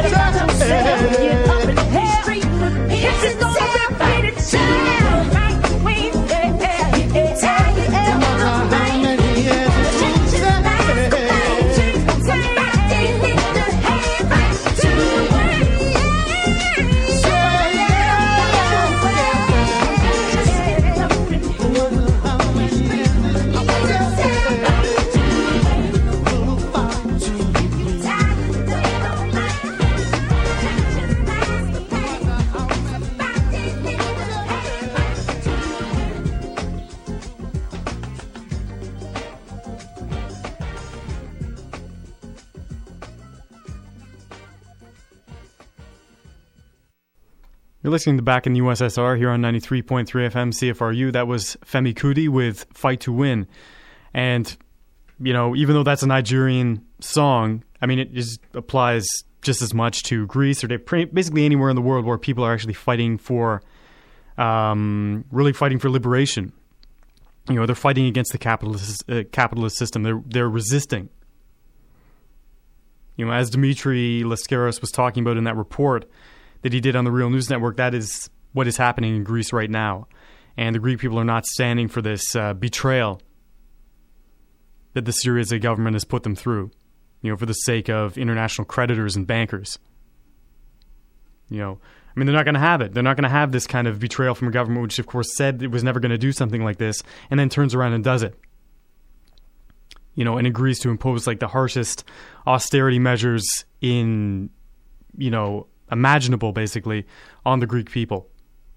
You're listening to Back in the U S S R here on ninety-three point three F M C F R U. That was Femi Kuti with Fight to Win. And, you know, even though that's a Nigerian song, I mean, it just applies just as much to Greece or to basically anywhere in the world where people are actually fighting for, um, really fighting for liberation. You know, they're fighting against the capitalist uh, capitalist system. They're they're resisting. You know, as Dimitri Lascaris was talking about in that report that he did on the Real News Network, that is what is happening in Greece right now. And the Greek people are not standing for this uh, betrayal that the Syriza government has put them through, you know, for the sake of international creditors and bankers. You know, I mean, they're not going to have it. They're not going to have this kind of betrayal from a government which, of course, said it was never going to do something like this and then turns around and does it. You know, and agrees to impose, like, the harshest austerity measures in, you know, imaginable, basically, on the Greek people.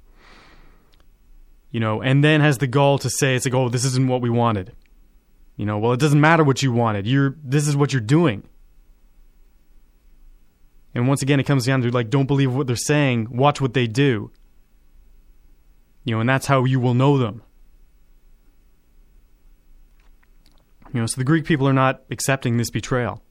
You know, and then has the gall to say, it's like, oh, this isn't what we wanted. You know, well, it doesn't matter what you wanted. You're, this is what you're doing. And once again, it comes down to, like, don't believe what they're saying. Watch what they do. You know, and that's how you will know them. You know, so the Greek people are not accepting this betrayal.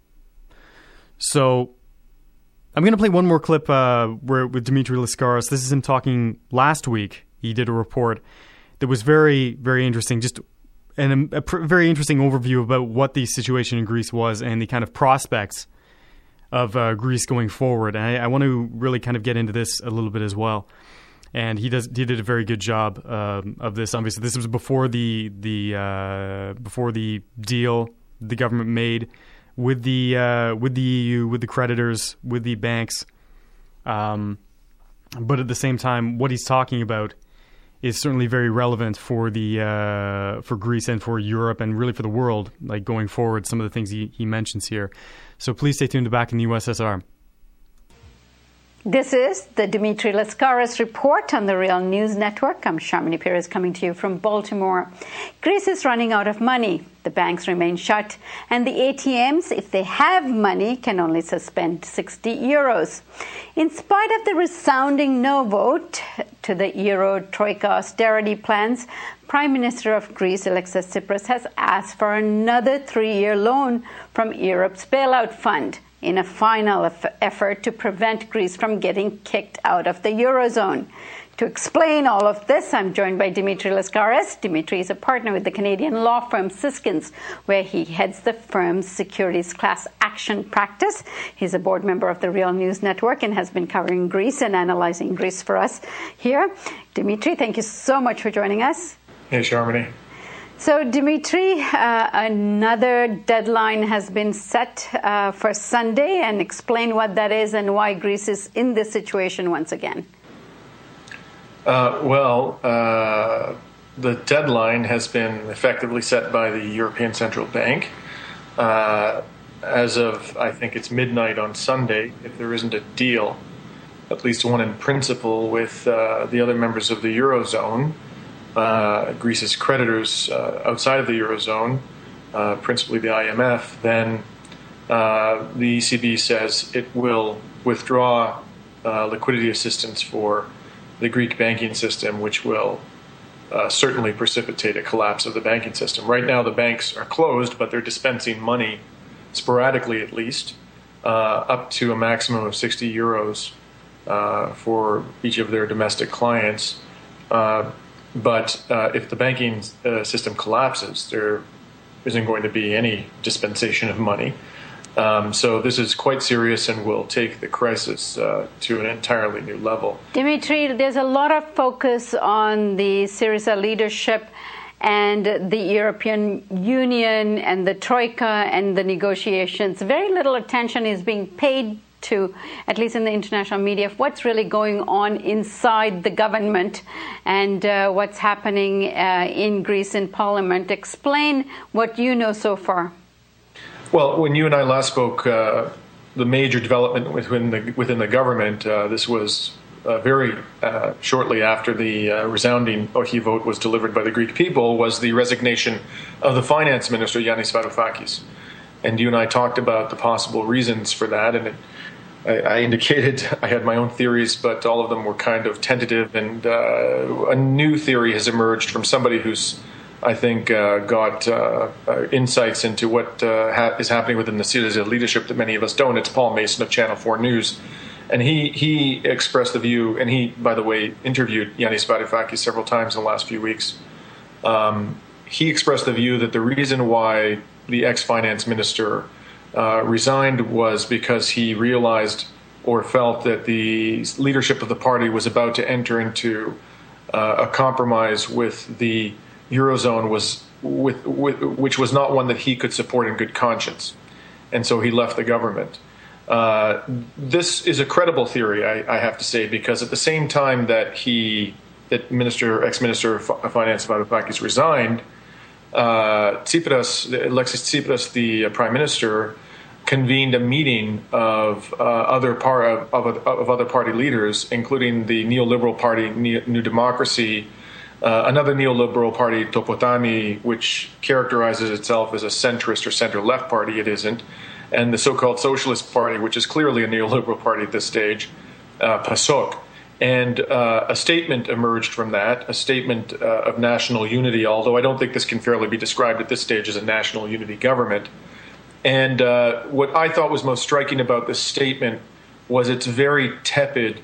So I'm going to play one more clip uh, where with Dimitri Lascaris. This is him talking last week. He did a report that was very, very interesting. Just an, a pr- very interesting overview about what the situation in Greece was and the kind of prospects of uh, Greece going forward. And I, I want to really kind of get into this a little bit as well. And he does. He did a very good job um, of this. Obviously, this was before the the uh, before the deal the government made with the uh, with the E U, with the creditors, with the banks. Um, but at the same time, what he's talking about is certainly very relevant for the uh, for Greece and for Europe and really for the world. Like going forward, some of the things he, he mentions here. So please stay tuned to Back in the U S S R. This is the Dimitri Lascaris Report on the Real News Network. I'm Sharmini Perez coming to you from Baltimore. Greece is running out of money. The banks remain shut, and the A T Ms, if they have money, can only suspend sixty euros. In spite of the resounding no vote to the Euro Troika austerity plans, Prime Minister of Greece, Alexis Tsipras, has asked for another three-year loan from Europe's bailout fund in a final effort to prevent Greece from getting kicked out of the Eurozone. To explain all of this, I'm joined by Dimitri Lascaris. Dimitri is a partner with the Canadian law firm Siskins, where he heads the firm's securities class action practice. He's a board member of the Real News Network and has been covering Greece and analyzing Greece for us here. Dimitri, thank you so much for joining us. Hey, Sharmini. So, Dimitri, uh, another deadline has been set uh, for Sunday, and explain what that is and why Greece is in this situation once again. Uh, well, uh, the deadline has been effectively set by the European Central Bank. Uh, as of, I think it's midnight on Sunday, if there isn't a deal, at least one in principle, with uh, the other members of the Eurozone, uh, Greece's creditors uh, outside of the Eurozone, uh, principally the I M F, then uh, the E C B says it will withdraw uh, liquidity assistance for the Greek banking system, which will uh, certainly precipitate a collapse of the banking system. Right now, the banks are closed, but they're dispensing money, sporadically at least, uh, up to a maximum of sixty euros uh, for each of their domestic clients. Uh, but uh, if the banking uh, system collapses, there isn't going to be any dispensation of money. Um, so this is quite serious and will take the crisis uh, to an entirely new level. Dimitri, there's a lot of focus on the Syriza leadership and the European Union and the Troika and the negotiations. Very little attention is being paid to, at least in the international media, what's really going on inside the government and uh, what's happening uh, in Greece in Parliament. Explain what you know so far. Well, when you and I last spoke, uh, the major development within the within the government, uh, this was uh, very uh, shortly after the uh, resounding Ohi vote was delivered by the Greek people, was the resignation of the finance minister, Yannis Varoufakis. And you and I talked about the possible reasons for that, and it, I, I indicated I had my own theories, but all of them were kind of tentative, and uh, a new theory has emerged from somebody who's I think, uh, got uh, uh, insights into what uh, ha- is happening within the Syriza leadership that many of us don't. It's Paul Mason of Channel four News. And he, he expressed the view, and he, by the way, interviewed Yannis Varoufakis several times in the last few weeks. Um, he expressed the view that the reason why the ex-finance minister uh, resigned was because he realized or felt that the leadership of the party was about to enter into uh, a compromise with the Eurozone, was with, with, which was not one that he could support in good conscience, and so he left the government. Uh, this is a credible theory, I, I have to say, because at the same time that he, that Minister, ex-Minister of Finance Varoufakis resigned, uh, Tsipras, Alexis Tsipras, the Prime Minister, convened a meeting of uh, other par of, of, of other party leaders, including the neoliberal party New Democracy. Uh, another neoliberal party, Topotami, which characterizes itself as a centrist or center-left party, it isn't, and the so-called Socialist Party, which is clearly a neoliberal party at this stage, uh, PASOK. And uh, a statement emerged from that, a statement uh, of national unity, although I don't think this can fairly be described at this stage as a national unity government. And uh, what I thought was most striking about this statement was its very tepid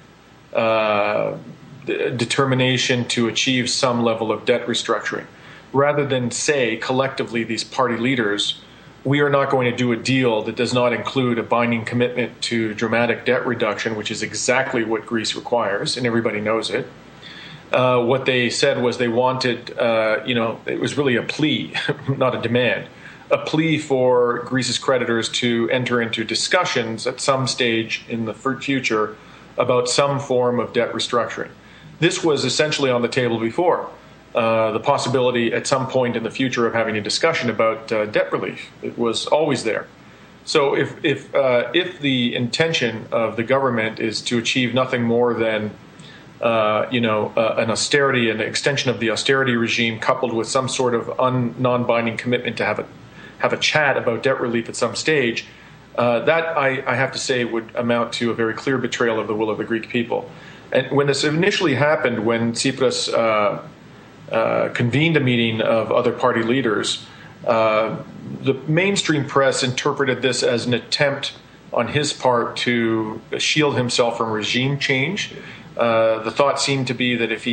uh determination to achieve some level of debt restructuring, rather than say collectively, these party leaders, we are not going to do a deal that does not include a binding commitment to dramatic debt reduction, which is exactly what Greece requires, and everybody knows it. Uh, what they said was they wanted, uh, you know, it was really a plea, not a demand, a plea for Greece's creditors to enter into discussions at some stage in the future about some form of debt restructuring. This was essentially on the table before, uh, the possibility at some point in the future of having a discussion about uh, debt relief. It was always there. So if if uh, if the intention of the government is to achieve nothing more than uh, you know uh, an austerity, an extension of the austerity regime, coupled with some sort of un, non-binding commitment to have a have a chat about debt relief at some stage, uh, that I, I have to say would amount to a very clear betrayal of the will of the Greek people. And when this initially happened, when Tsipras uh, uh, convened a meeting of other party leaders, uh, the mainstream press interpreted this as an attempt on his part to shield himself from regime change. Uh, the thought seemed to be that if he